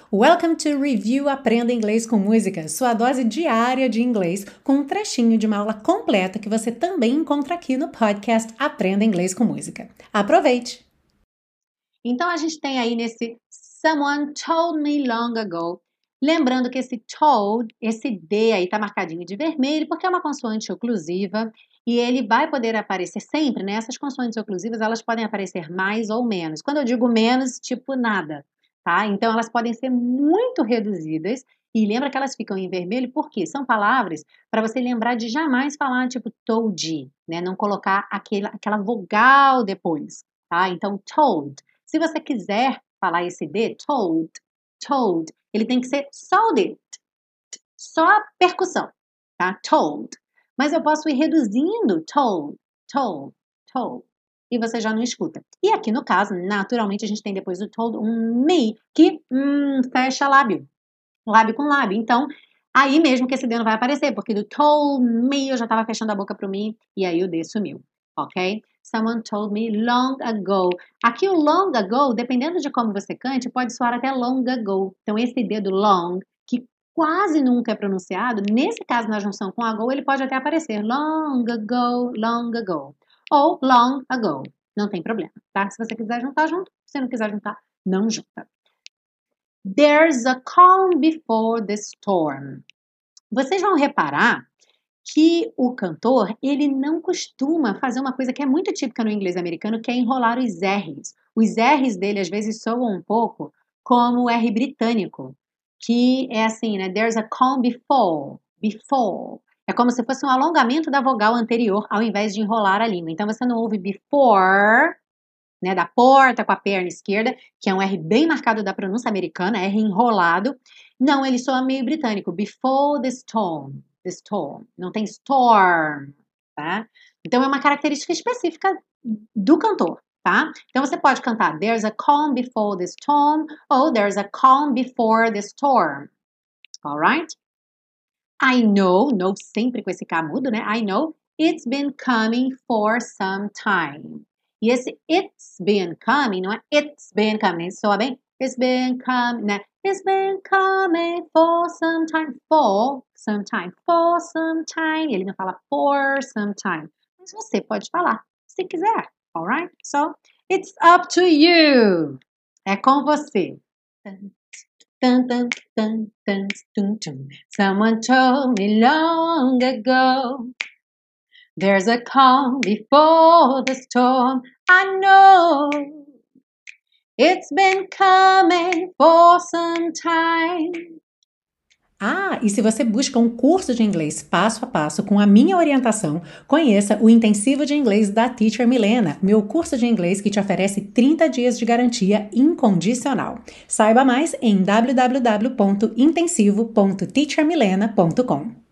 Welcome to Review Aprenda Inglês com Música, sua dose diária de inglês com um trechinho de uma aula completa que você também encontra aqui no podcast Aprenda Inglês com Música. Aproveite! Então a gente tem aí nesse Someone Told Me Long Ago, lembrando que esse told, esse D aí tá marcadinho de vermelho porque é uma consoante oclusiva e ele vai poder aparecer sempre, né? Essas consoantes oclusivas, elas podem aparecer mais ou menos. Quando eu digo menos, tipo nada. Tá? Então, elas podem ser muito reduzidas e lembra que elas ficam em vermelho porque são palavras para você lembrar de jamais falar tipo told, né? Não colocar aquela vogal depois, tá? Então, told. Se você quiser falar esse D, told, ele tem que ser sold, só a percussão, tá? Told. Mas eu posso ir reduzindo told. E você já não escuta. E aqui no caso, naturalmente, a gente tem depois do told um me, que fecha lábio com lábio. Então, aí mesmo que esse D não vai aparecer, porque do told me eu já estava fechando a boca pro me, e aí o D sumiu, ok? Someone told me long ago. Aqui o long ago, dependendo de como você cante, pode soar até long ago. Então, esse D do long, que quase nunca é pronunciado, nesse caso, na junção com ago, ele pode até aparecer long ago. Ou long ago. Não tem problema, tá? Se você quiser juntar, junto. Se não quiser juntar, não junta. There's a calm before the storm. Vocês vão reparar que o cantor, ele não costuma fazer uma coisa que é muito típica no inglês americano, que é enrolar os R's. Os R's dele, às vezes, soam um pouco como o R britânico, que é assim, né? There's a calm before. É como se fosse um alongamento da vogal anterior, ao invés de enrolar a língua. Então, você não ouve before, né, da porta com a perna esquerda, que é um R bem marcado da pronúncia americana, R enrolado. Não, ele soa meio britânico. Before the storm. Não tem storm, tá? Então, é uma característica específica do cantor, tá? Então, você pode cantar There's a calm before the storm ou There's a calm before the storm. Alright? I know sempre com esse K mudo, né? I know it's been coming for some time. E esse it's been coming, não é it's been coming, soa bem? It's been coming, né? It's been coming for some time. Ele não fala for some time. Mas você pode falar, se quiser, alright? So, it's up to you. É com você. Someone told me long ago there's a calm before the storm. I know it's been coming for some time. E se você busca um curso de inglês passo a passo com a minha orientação, conheça o Intensivo de Inglês da Teacher Milena, meu curso de inglês que te oferece 30 dias de garantia incondicional. Saiba mais em www.intensivo.teachermilena.com.